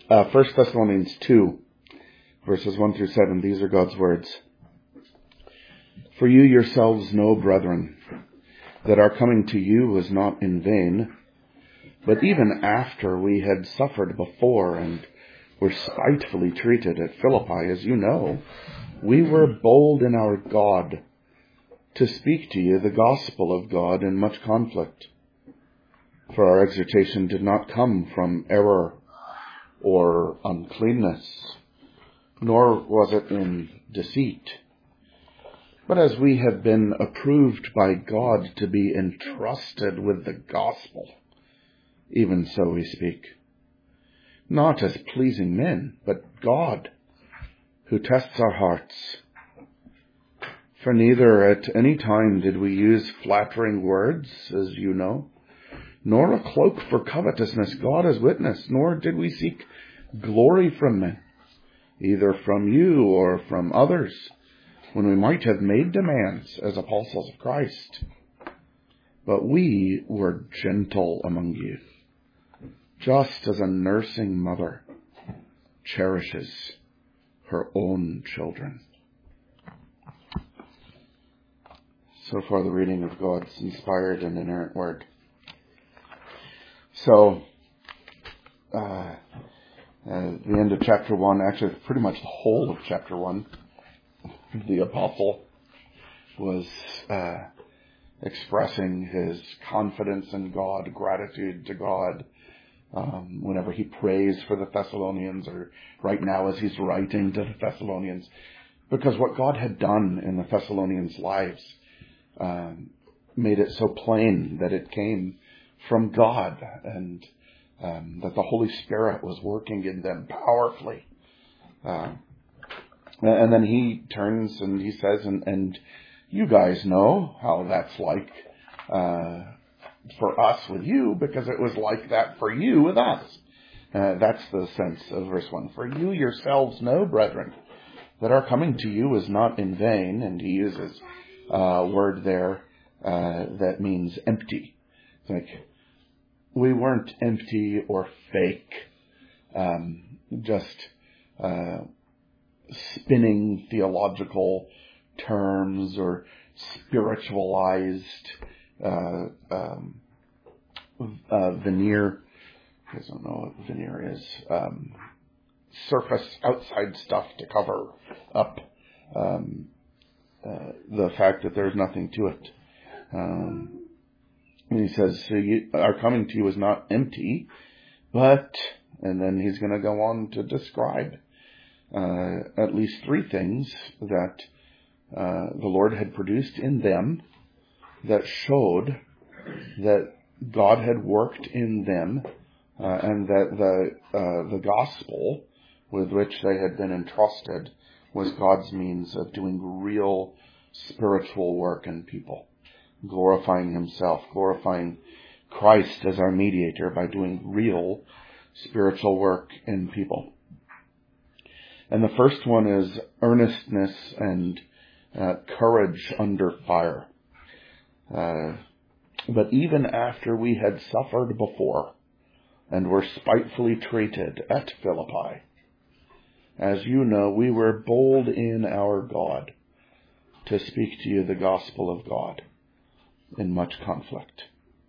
1 Thessalonians 2, verses 1 through 7. These are God's words. For you yourselves know, brethren, that our coming to you was not in vain, but even after we had suffered before and were spitefully treated at Philippi, as you know, we were bold in our God to speak to you the gospel of God in much conflict. For our exhortation did not come from error or uncleanness, nor was it in deceit. But as we have been approved by God to be entrusted with the gospel, even so we speak, not as pleasing men, but God, who tests our hearts. For neither at any time did we use flattering words, as you know, nor a cloak for covetousness, God is witness, nor did we seek glory from men, either from you or from others, when we might have made demands as apostles of Christ. But we were gentle among you, just as a nursing mother cherishes her own children. So far the reading of God's inspired and inerrant word. So, the end of chapter 1, actually pretty much the whole of chapter 1, the apostle was expressing his confidence in God, gratitude to God, whenever he prays for the Thessalonians, or right now as he's writing to the Thessalonians, because what God had done in the Thessalonians' lives made it so plain that it came from God, and that the Holy Spirit was working in them powerfully. And then he turns and he says, and you guys know how that's like for us with you, because it was like that for you with us. That's the sense of verse 1. For you yourselves know, brethren, that our coming to you is not in vain. And he uses a word there that means empty. It's like, we weren't empty or fake, just spinning theological terms or spiritualized veneer. I don't know what veneer is. Surface, outside stuff to cover up the fact that there's nothing to it. And he says, so our coming to you is not empty, but, and then he's going to go on to describe at least three things that the Lord had produced in them that showed that God had worked in them, and that the gospel with which they had been entrusted was God's means of doing real spiritual work in people, glorifying himself, glorifying Christ as our mediator by doing real spiritual work in people. And the first one is earnestness and courage under fire. But even after we had suffered before and were spitefully treated at Philippi, as you know, we were bold in our God to speak to you the gospel of God in much conflict.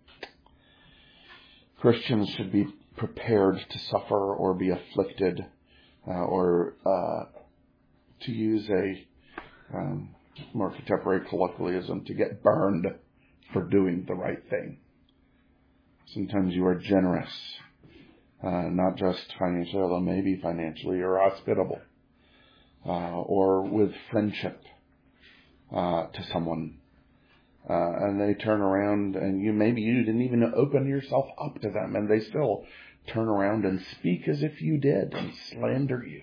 Christians should be prepared to suffer or be afflicted, or to use a more contemporary colloquialism, to get burned for doing the right thing. Sometimes you are generous, not just financially, although maybe financially, or hospitable, or with friendship to someone. And they turn around and maybe you didn't even open yourself up to them, and they still turn around and speak as if you did and slander you.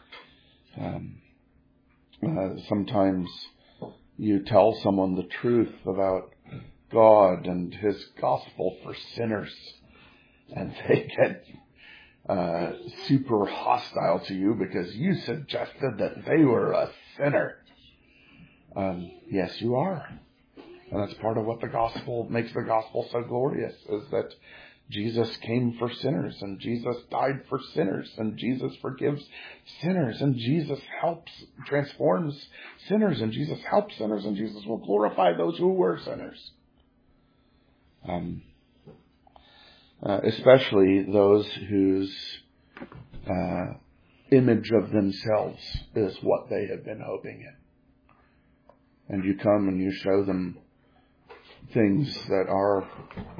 Sometimes you tell someone the truth about God and his gospel for sinners, and they get super hostile to you because you suggested that they were a sinner. Yes, you are. And that's part of what the gospel makes the gospel so glorious, is that Jesus came for sinners, and Jesus died for sinners, and Jesus forgives sinners, and Jesus transforms sinners, and Jesus helps sinners, and Jesus will glorify those who were sinners. Especially those whose image of themselves is what they have been hoping in. And you come and you show them things that are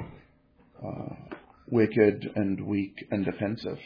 wicked and weak and offensive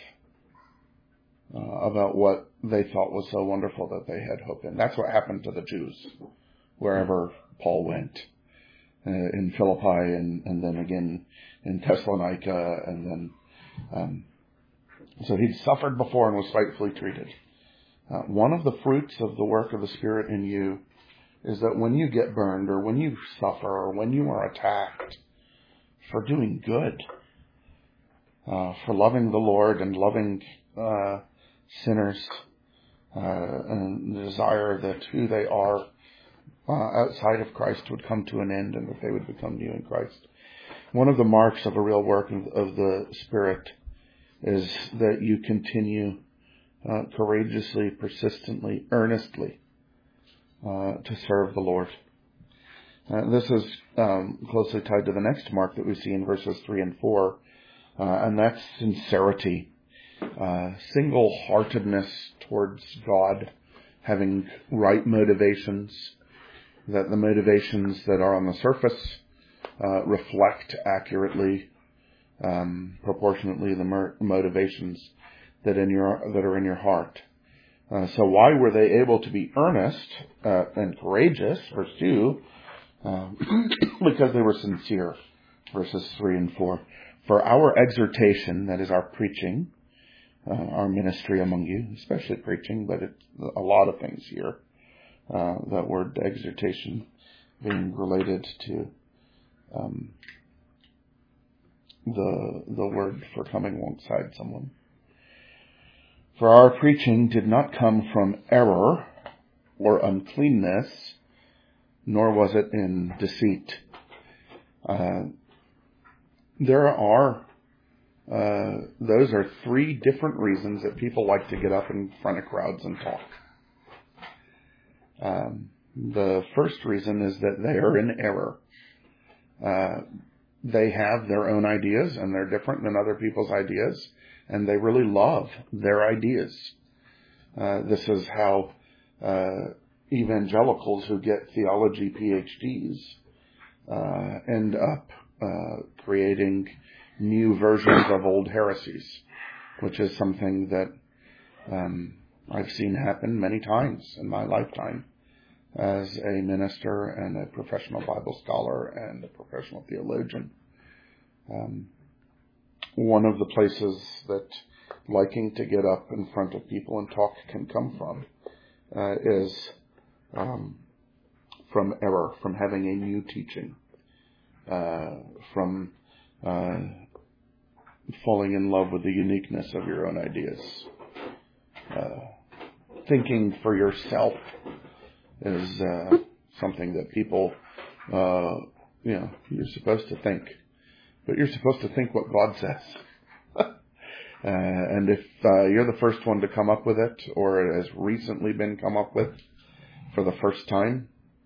about what they thought was so wonderful that they had hope in. That's what happened to the Jews wherever Paul went, in Philippi and then again in Thessalonica, and then so he'd suffered before and was spitefully treated. One of the fruits of the work of the Spirit in you is that when you get burned, or when you suffer, or when you are attacked for doing good, for loving the Lord and loving sinners, and the desire that who they are outside of Christ would come to an end and that they would become new in Christ. One of the marks of a real work of the Spirit is that you continue courageously, persistently, earnestly to serve the Lord. This is closely tied to the next mark that we see in verses 3 and 4, and that's sincerity, single-heartedness towards God, having right motivations, that the motivations that are on the surface reflect accurately, proportionately, the motivations that are in your heart. So why were they able to be earnest and courageous, verse 2? Because they were sincere, verses 3 and 4. For our exhortation, that is our preaching, our ministry among you, especially preaching, but it's a lot of things here. That word exhortation being related to the word for coming alongside someone. For our preaching did not come from error or uncleanness, nor was it in deceit. Those are three different reasons that people like to get up in front of crowds and talk. The first reason is that they are in error. They have their own ideas, and they're different than other people's ideas, and they really love their ideas. This is how evangelicals who get theology PhDs end up creating new versions of old heresies, which is something that I've seen happen many times in my lifetime as a minister and a professional Bible scholar and a professional theologian. One of the places that liking to get up in front of people and talk can come from is from error, from having a new teaching, from falling in love with the uniqueness of your own ideas. Thinking for yourself is something that people, you're supposed to think. But you're supposed to think what God says. And if you're the first one to come up with it, or it has recently been come up with for the first time,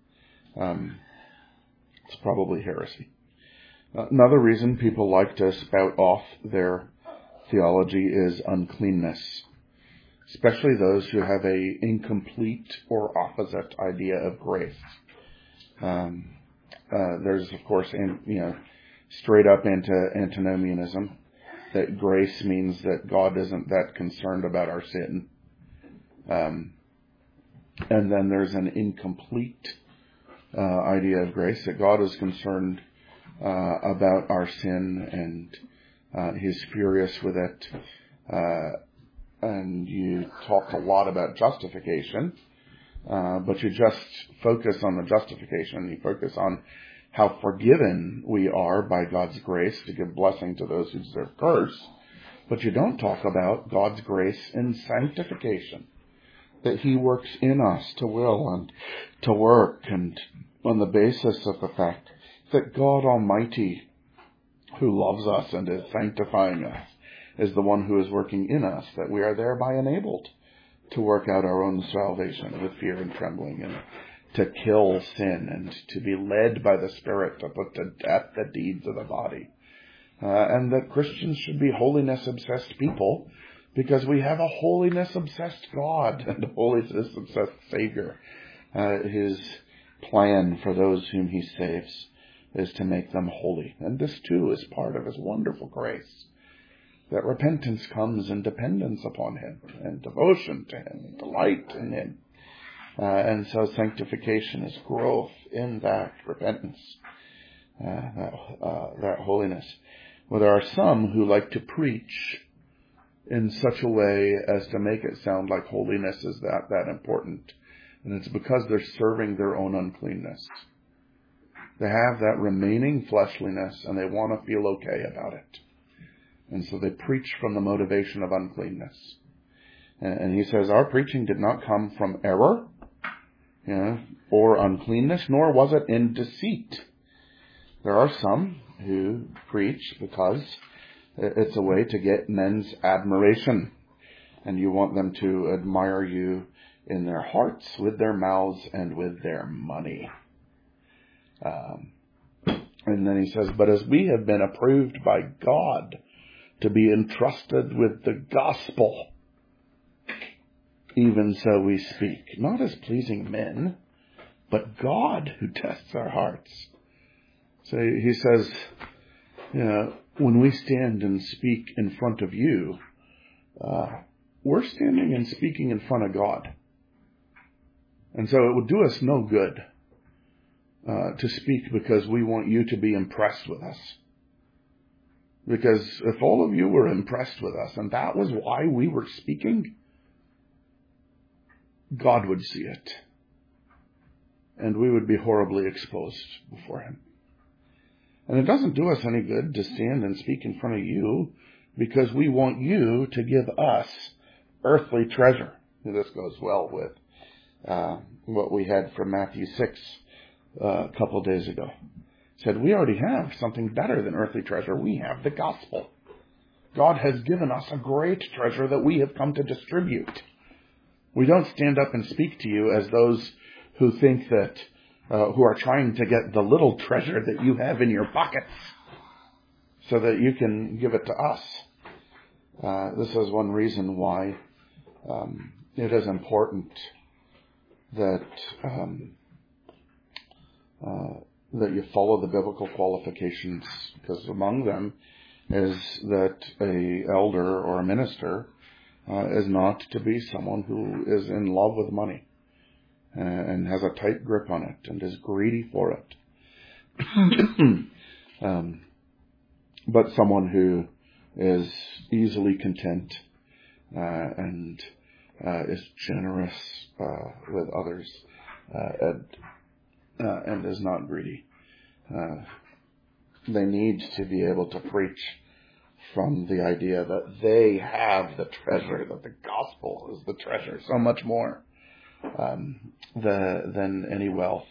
it's probably heresy. Another reason people like to spout off their theology is uncleanness, especially those who have a incomplete or opposite idea of grace. There's, of course, straight up antinomianism, that grace means that God isn't that concerned about our sin. And then there's an incomplete idea of grace, that God is concerned about our sin and He's furious with it. And you talk a lot about justification, but you just focus on the justification. You focus on how forgiven we are by God's grace to give blessing to those who deserve curse. But you don't talk about God's grace in sanctification, that He works in us to will and to work, and on the basis of the fact that God Almighty who loves us and is sanctifying us, is the one who is working in us, that we are thereby enabled to work out our own salvation with fear and trembling, and to kill sin, and to be led by the Spirit to put to death the deeds of the body. And that Christians should be holiness-obsessed people, because we have a holiness-obsessed God and a holiness-obsessed Savior. His plan for those whom he saves is to make them holy. And this too is part of his wonderful grace, that repentance comes in dependence upon him, and devotion to him, and delight in him. And so sanctification is growth in that repentance, that holiness. Well, there are some who like to preach in such a way as to make it sound like holiness is that important. And it's because they're serving their own uncleanness. They have that remaining fleshliness, and they want to feel okay about it. And so they preach from the motivation of uncleanness. And he says, our preaching did not come from error, or uncleanness, nor was it in deceit. There are some who preach because it's a way to get men's admiration, and you want them to admire you in their hearts, with their mouths, and with their money. And then he says, but as we have been approved by God to be entrusted with the gospel, even so we speak, not as pleasing men, but God who tests our hearts. So he says, when we stand and speak in front of you, we're standing and speaking in front of God. And so it would do us no good to speak because we want you to be impressed with us. Because if all of you were impressed with us, and that was why we were speaking, God would see it. And we would be horribly exposed before him. And it doesn't do us any good to stand and speak in front of you because we want you to give us earthly treasure. And this goes well with what we had from Matthew 6 a couple of days ago. It said, we already have something better than earthly treasure. We have the gospel. God has given us a great treasure that we have come to distribute. We don't stand up and speak to you as those who think that, who are trying to get the little treasure that you have in your pockets so that you can give it to us. This is one reason why it is important that that you follow the biblical qualifications, because among them is that a elder or a minister is not to be someone who is in love with money and has a tight grip on it and is greedy for it. But someone who is easily content and is generous with others and is not greedy. They need to be able to preach from the idea that they have the treasure, that the gospel is the treasure, so much more than any wealth.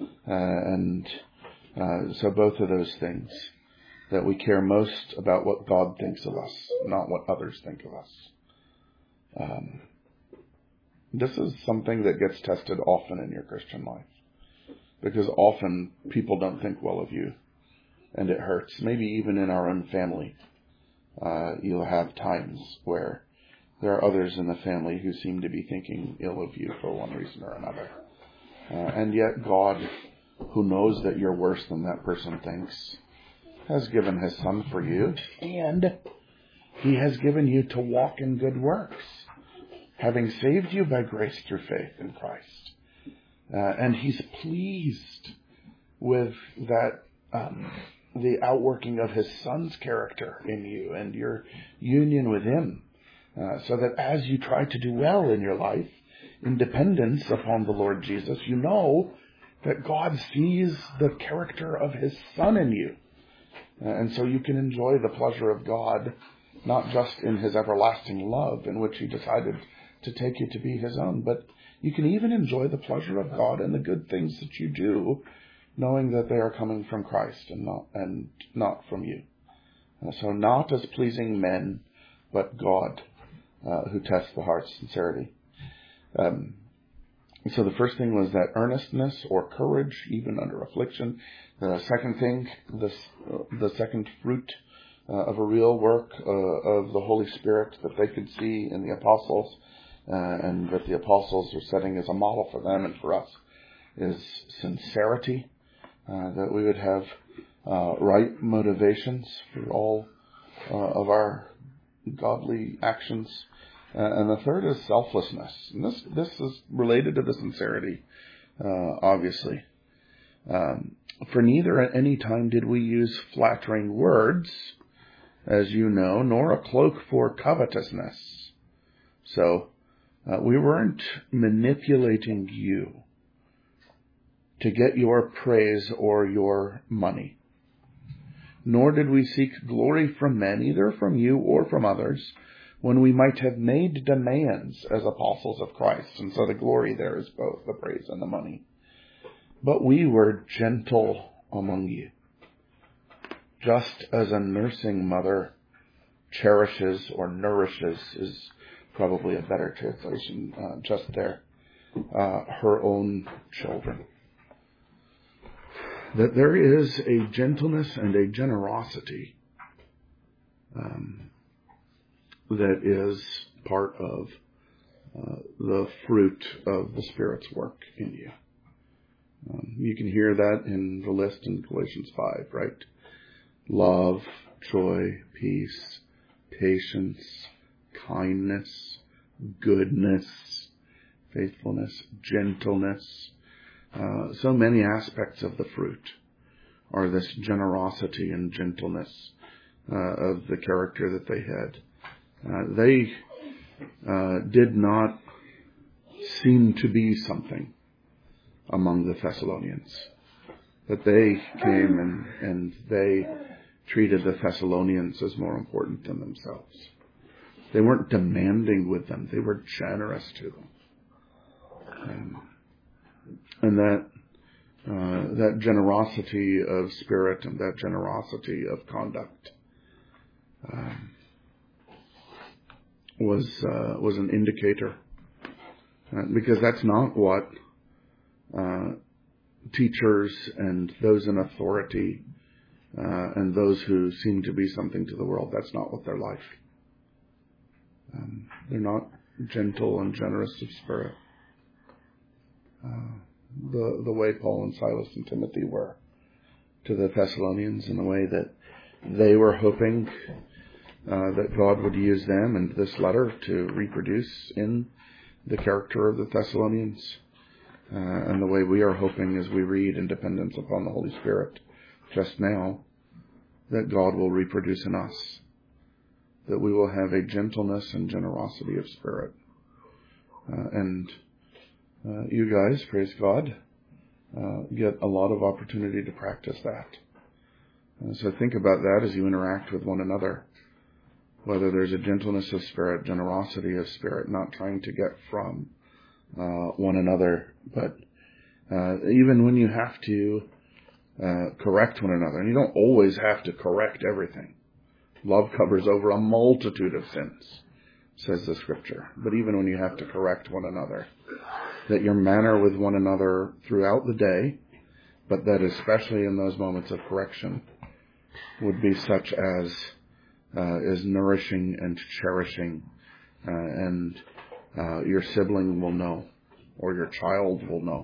So both of those things, that we care most about what God thinks of us, not what others think of us. This is something that gets tested often in your Christian life, because often people don't think well of you, and it hurts. Maybe even in our own family, you'll have times where there are others in the family who seem to be thinking ill of you for one reason or another. And yet God, who knows that you're worse than that person thinks, has given his Son for you, and he has given you to walk in good works, having saved you by grace through faith in Christ. And he's pleased with that, the outworking of his Son's character in you and your union with him, so that as you try to do well in your life, in dependence upon the Lord Jesus, you know that God sees the character of his Son in you. And so you can enjoy the pleasure of God, not just in his everlasting love, in which he decided to take you to be his own, but you can even enjoy the pleasure of God in the good things that you do, knowing that they are coming from Christ and not from you. So not as pleasing men, but God, who tests the heart's sincerity. So the first thing was that earnestness or courage, even under affliction. The second thing, the second fruit of a real work of the Holy Spirit that they could see in the apostles, and that the apostles are setting as a model for them and for us, is sincerity, that we would have right motivations for all of our godly actions. And the third is selflessness. And this is related to the sincerity, obviously. For neither at any time did we use flattering words, as you know, nor a cloak for covetousness. So we weren't manipulating you to get your praise or your money. Nor did we seek glory from men, either from you or from others, when we might have made demands as apostles of Christ. And so the glory there is both the praise and the money. But we were gentle among you, just as a nursing mother cherishes or nourishes, is probably a better translation, just there, her own children. That there is a gentleness and a generosity that is part of the fruit of the Spirit's work in you. You can hear that in the list in Galatians 5, right? Love, joy, peace, patience, kindness, goodness, faithfulness, gentleness. So many aspects of the fruit are this generosity and gentleness of the character that they had. They did not seem to be something among the Thessalonians. That they came and they treated the Thessalonians as more important than themselves. They weren't demanding with them. They were generous to them. And that generosity of spirit and that generosity of conduct was an indicator, because that's not what teachers and those in authority and those who seem to be something to the world, that's not what they're like. They're not gentle and generous of spirit. The way Paul and Silas and Timothy were to the Thessalonians, in the way that they were hoping that God would use them and this letter to reproduce in the character of the Thessalonians, and the way we are hoping as we read in dependence upon the Holy Spirit just now, that God will reproduce in us, that we will have a gentleness and generosity of spirit. And you guys, praise God, get a lot of opportunity to practice that. So think about that as you interact with one another, whether there's a gentleness of spirit, generosity of spirit, not trying to get from one another, but even when you have to correct one another, and you don't always have to correct everything. Love covers over a multitude of sins, says the Scripture. But even when you have to correct one another, that your manner with one another throughout the day, but that especially in those moments of correction, would be such as is nourishing and cherishing, and your sibling will know, or your child will know,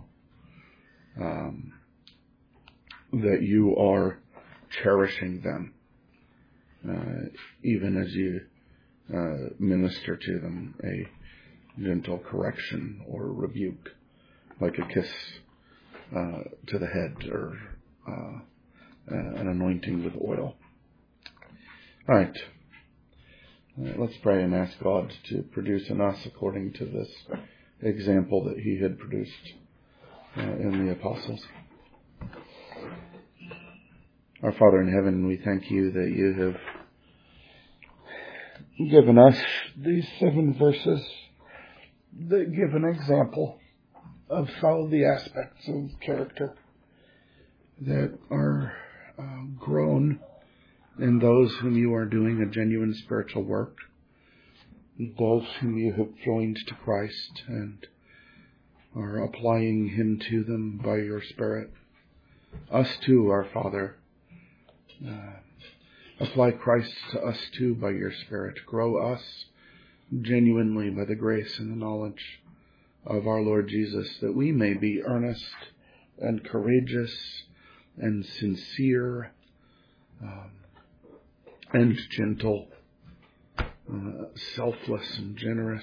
that you are cherishing them, even as you minister to them a gentle correction or rebuke, like a kiss to the head, or an anointing with oil. All right. Let's pray and ask God to produce in us according to this example that He had produced in the apostles. Our Father in heaven, we thank You that You have given us these 7 verses that give an example of some of the aspects of character that are grown in those whom you are doing a genuine spiritual work, those whom you have joined to Christ and are applying Him to them by your Spirit. Us too, our Father. Apply Christ to us too by your Spirit. Grow us genuinely by the grace and the knowledge of our Lord Jesus, that we may be earnest and courageous and sincere and gentle, selfless and generous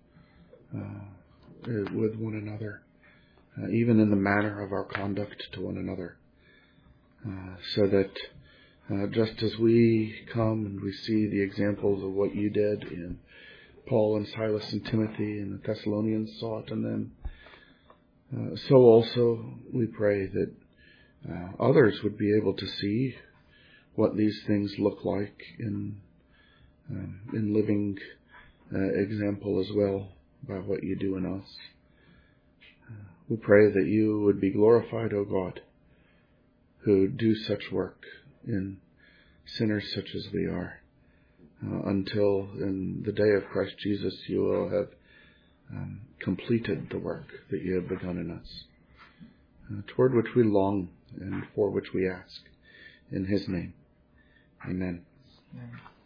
with one another, even in the manner of our conduct to one another, so that just as we come and we see the examples of what you did in Paul and Silas and Timothy and the Thessalonians saw it in them, so also we pray that others would be able to see what these things look like in living example as well by what you do in us. We pray that you would be glorified, O God, who do such work in sinners such as we are, until in the day of Christ Jesus you will have completed the work that you have begun in us, toward which we long and for which we ask. In His name, amen. Amen.